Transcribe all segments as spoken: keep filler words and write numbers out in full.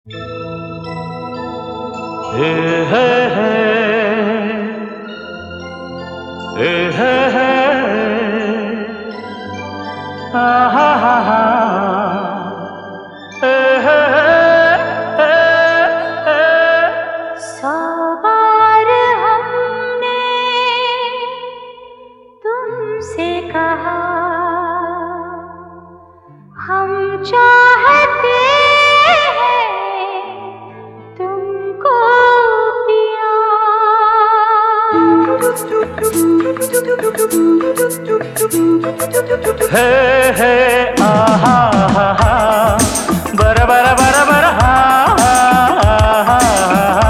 हे हे हे हे हे हे हा हा हा हा हे हे हे हे। सौ बार हमने तुमसे कहा हम चाहते हैं तुमको पिया। हे हे आहा हा हा बर बर बर बर हा हा हा।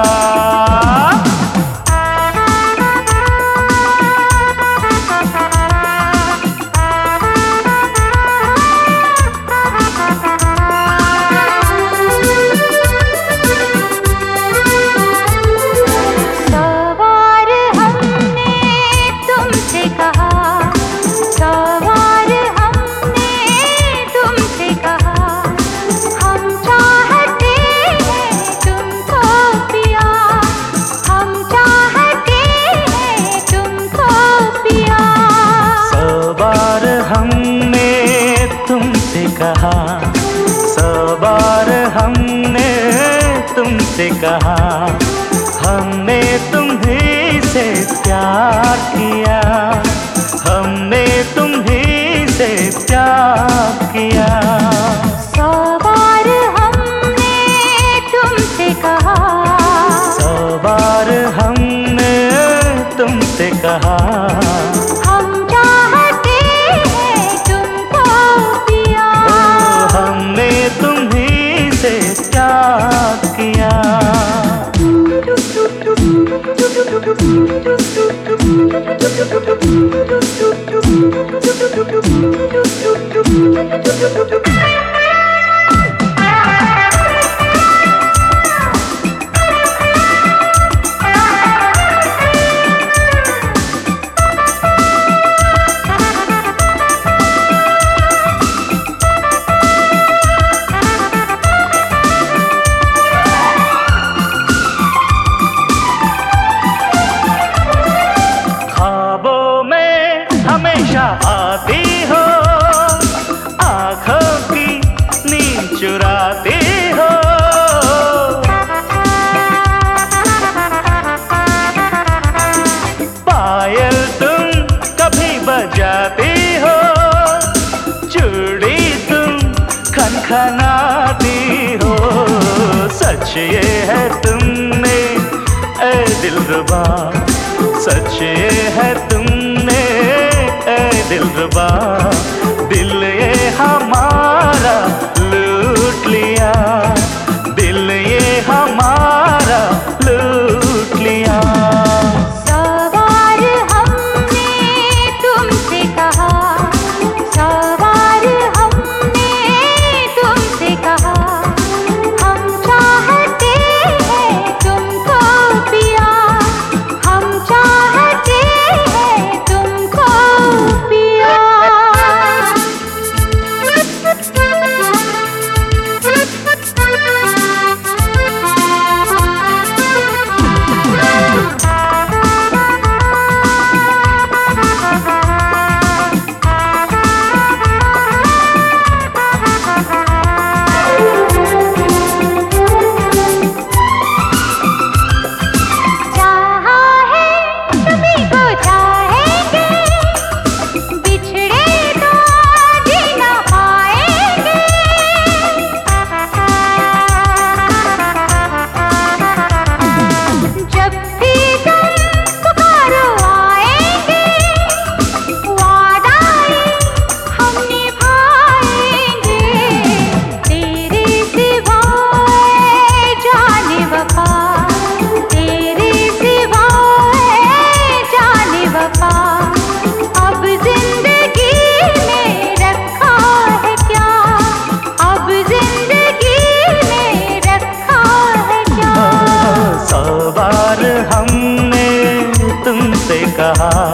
कहा सौ बार हमने तुमसे कहा हमने तुम्हीं से प्यार किया, हमने तुम्हीं से प्यार किया। सौ बार हमने तुमसे कहा सौ बार हमने तुमसे कहा किया। हमेशा आती हो आँखों की नींद चुराती हो, पायल तुम कभी बजाती हो, चूड़ी तुम खनखनाती हो। सच ये है तुमने ऐ दिलरुबा, सच ये है तुमने दिलरुबा, दिल ये हमारा लूट लिया, दिल ये हमारा लूट लिया। सौ बार हमने तुमसे कहा सौ बार हमने तुमसे कहा हम चाहते हैं तुमको पिया, हम चाहते हैं तुमको पिया। कहा